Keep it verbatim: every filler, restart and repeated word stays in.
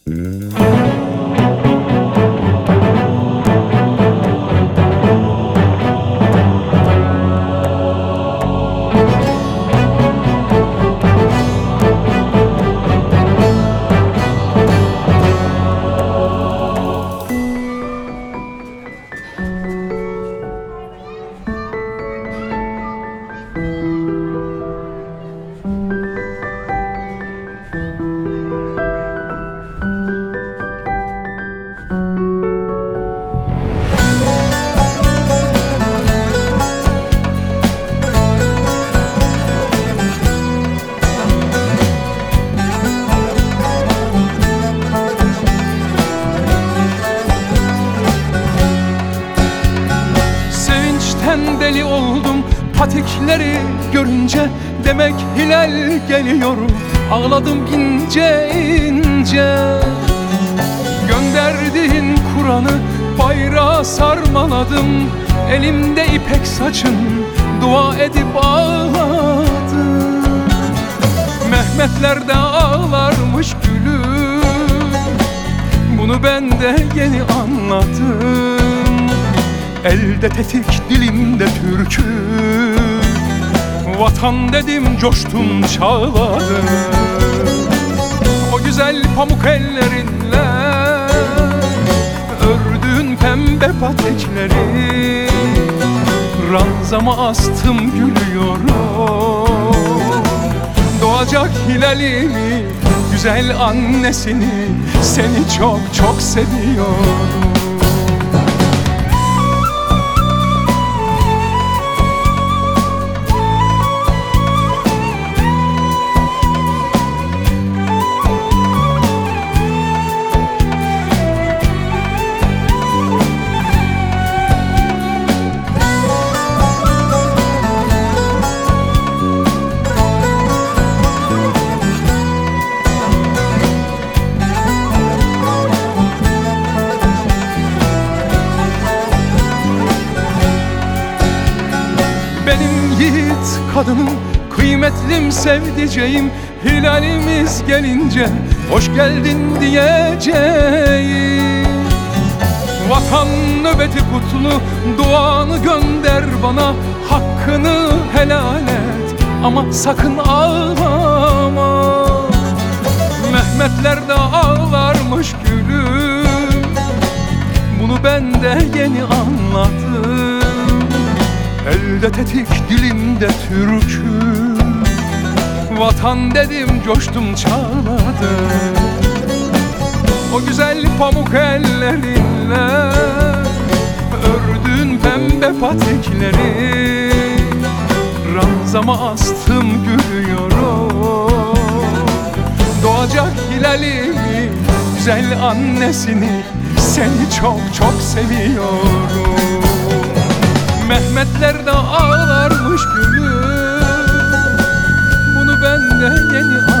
Deli oldum patikleri görünce, demek hilal geliyor. Ağladım ince ince. Gönderdiğin Kur'an'ı bayrağa sarmaladım. Elimde ipek saçın, dua edip ağladım. Mehmetler de ağlarmış gülüm, bunu ben de yeni anladım. Elde tetik, dilimde türkü, vatan dedim, coştum, çağladım. O güzel pamuk ellerinle ördüğün pembe patekleri ranzama astım, gülüyorum. Doğacak hilalimi, güzel annesini, seni çok çok seviyorum. Benim yiğit kadınım, kıymetlim sevdiceğim, hilalimiz gelince hoş geldin diyeceğim. Vatan nöbeti kutlu, duanı gönder bana, hakkını helal et ama sakın ağlama. Mehmetler de ağlarmış gülüm, bunu ben de yeni anladım. Elde tetik, dilimde türkü, vatan dedim, coştum, çağladım. O güzel pamuk ellerinle ördüğün pembe patekleri ranzama astım, gülüyorum. Doğacak hilalimi, güzel annesini, seni çok çok seviyorum. Mehmetler de ağlarmış gülüm, bunu ben de yeni